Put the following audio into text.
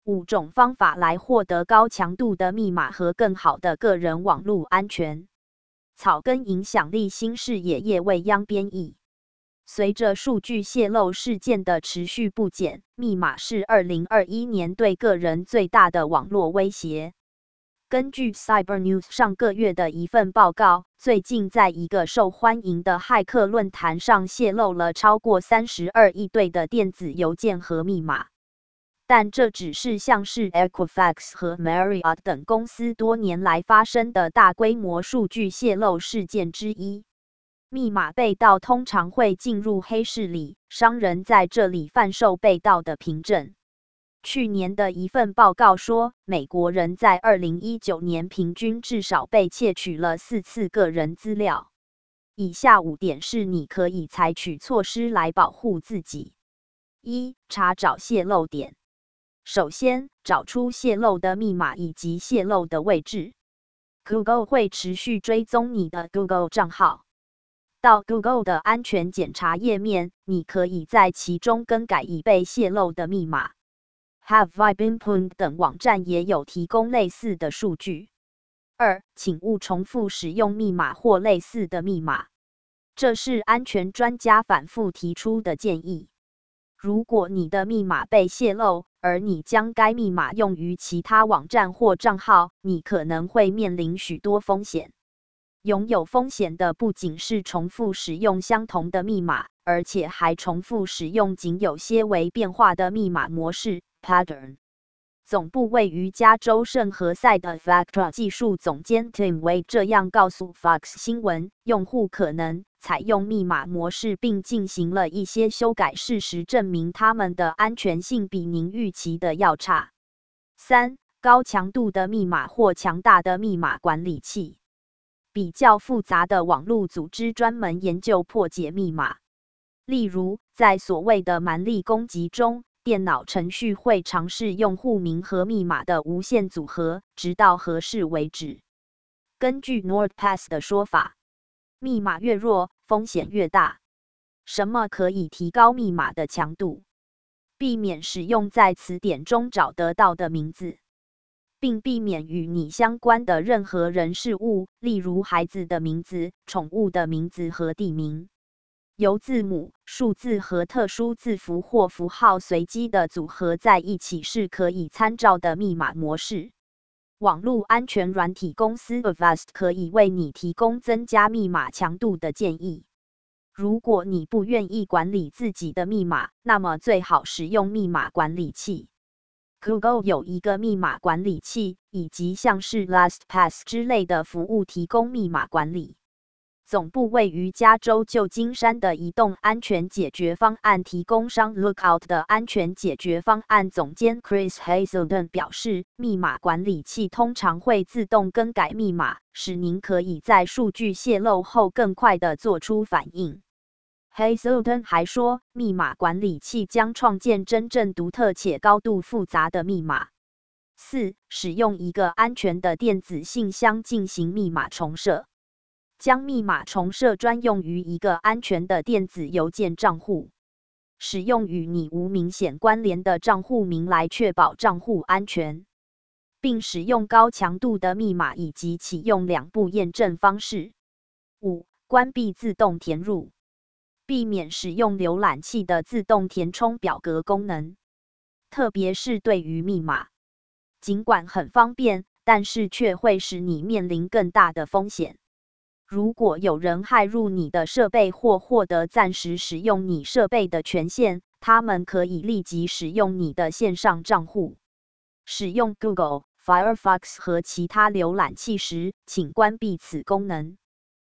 5种方法来获得高强度的密码和更好的个人网络安全。草根影响力新视野叶未央编译。随着数据泄露事件的持续不减，密码是2021年对个人最大的网络威胁。根据 Cybernews 上个月的一份报告，最近在一个受欢迎的骇客论坛上泄露了超过32亿对的电子邮件和密码。但这只是像是 Equifax 和 Marriott 等公司多年来发生的大规模数据泄露事件之一。密码被盗通常会进入黑市里，商人在这里贩售被盗的凭证。去年的一份报告说，美国人在2019年平均至少被窃取了4次个人资料。以下5点是你可以采取措施来保护自己。1. 查找泄漏点。首先，找出泄漏的密码以及泄漏的位置。Google 会持续追踪你的 Google 账号。到 Google 的安全检查页面，你可以在其中更改已被泄露的密码。Have I been pwned 等网站也有提供类似的数据。2. 请勿重复使用密码或类似的密码。这是安全专家反复提出的建议。如果你的密码被泄露，而你将该密码用于其他网站或账号，你可能会面临许多风险。拥有风险的不仅是重复使用相同的密码，而且还重复使用仅有些微变化的密码模式 pattern。总部位于加州圣何塞的 Vectra 技术总监 Tim Wade 这样告诉 Fox 新闻，用户可能采用密码模式并进行了一些修改，事实证明它们的安全性比您预期的要差。3. 高强度的密码或强大的密码管理器。比较复杂的网络组织专门研究破解密码。例如，在所谓的蛮力攻击中，电脑程序会尝试用户名和密码的无限组合，直到合适为止。根据 NordPass 的说法，密码越弱，风险越大。什么可以提高密码的强度？避免使用在词典中找得到的名字，并避免与你相关的任何人事物，例如孩子的名字、宠物的名字和地名。由字母、数字和特殊字符或符号随机的组合在一起是可以参照的密码模式。网络安全软体公司 Avast 可以为你提供增加密码强度的建议。如果你不愿意管理自己的密码，那么最好使用密码管理器。Google 有一个密码管理器，以及像是 LastPass 之类的服务提供密码管理。总部位于加州旧金山的移动安全解决方案提供商 Lookout 的安全解决方案总监 Chris Hazelden 表示，密码管理器通常会自动更改密码，使您可以在数据泄露后更快地做出反应。Hazelden 还说，密码管理器将创建真正独特且高度复杂的密码。4. 使用一个安全的电子信箱进行密码重设。将密码重设专用于一个安全的电子邮件账户。使用与你无明显关联的账户名来确保账户安全。并使用高强度的密码以及启用2步验证方式。5. 关闭自动填入。避免使用浏览器的自动填充表格功能，特别是对于密码。尽管很方便，但是却会使你面临更大的风险。如果有人骇入你的设备或获得暂时使用你设备的权限，他们可以立即使用你的线上账户。使用 Google、Firefox 和其他浏览器时，请关闭此功能。